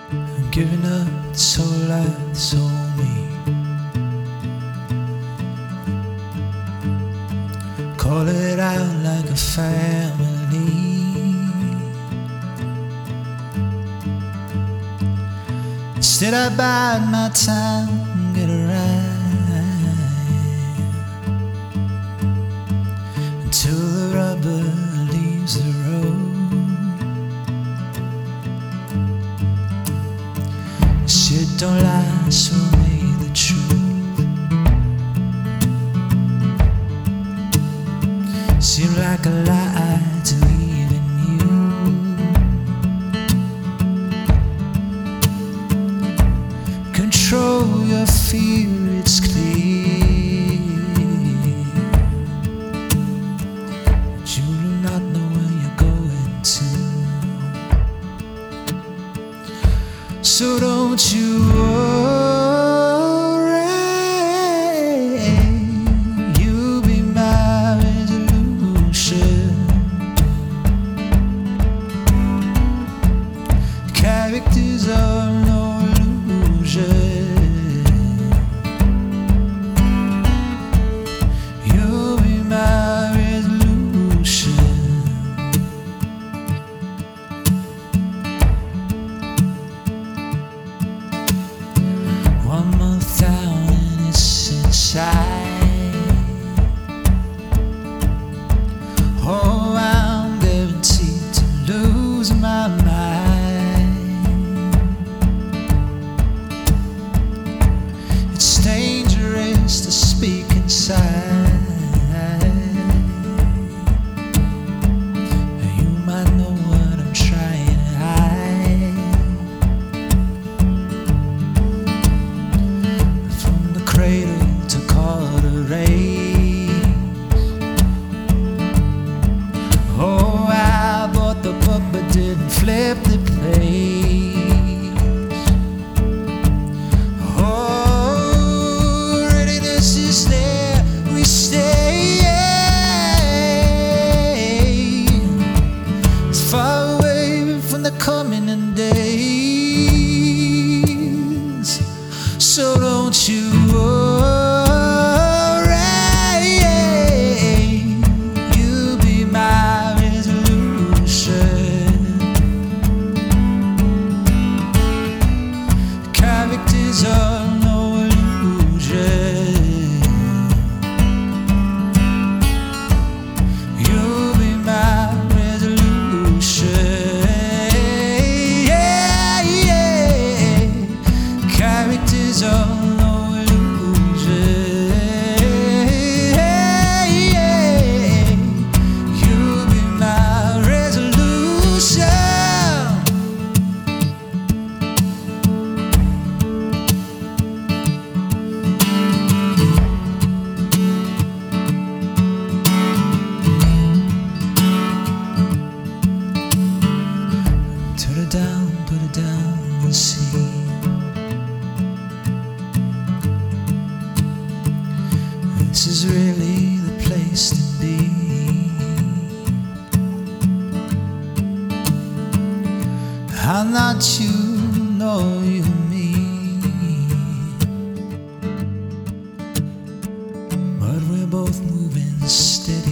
I'm giving up this whole life, this whole me. Call it out like a family. Instead I bide my time and get it right until the rubber leaves the road. Shit don't lie, so may the truth seem like a lie to even you. Control your fear, it's clear, but you do not know where you're going to. So don't you worry, you'll be my resolution. Characters are no illusion. You'll be my resolution. 1 month down and it's inside. Oh, I'm guaranteed to lose my mind. It's dangerous to speak inside. You might know what I'm trying to hide. From the cradle to quarter race. Oh, I bought the book but didn't flip the page. Oh, readiness is there, we stay. It's far away from the coming days. So don't you worry, you'll be my resolution. Characters are no illusion. You'll be my resolution. Characters are no illusion. You'll be my resolution. Put it down and see. This is really the place to be. I'm not you, nor you me, but we're both moving steady.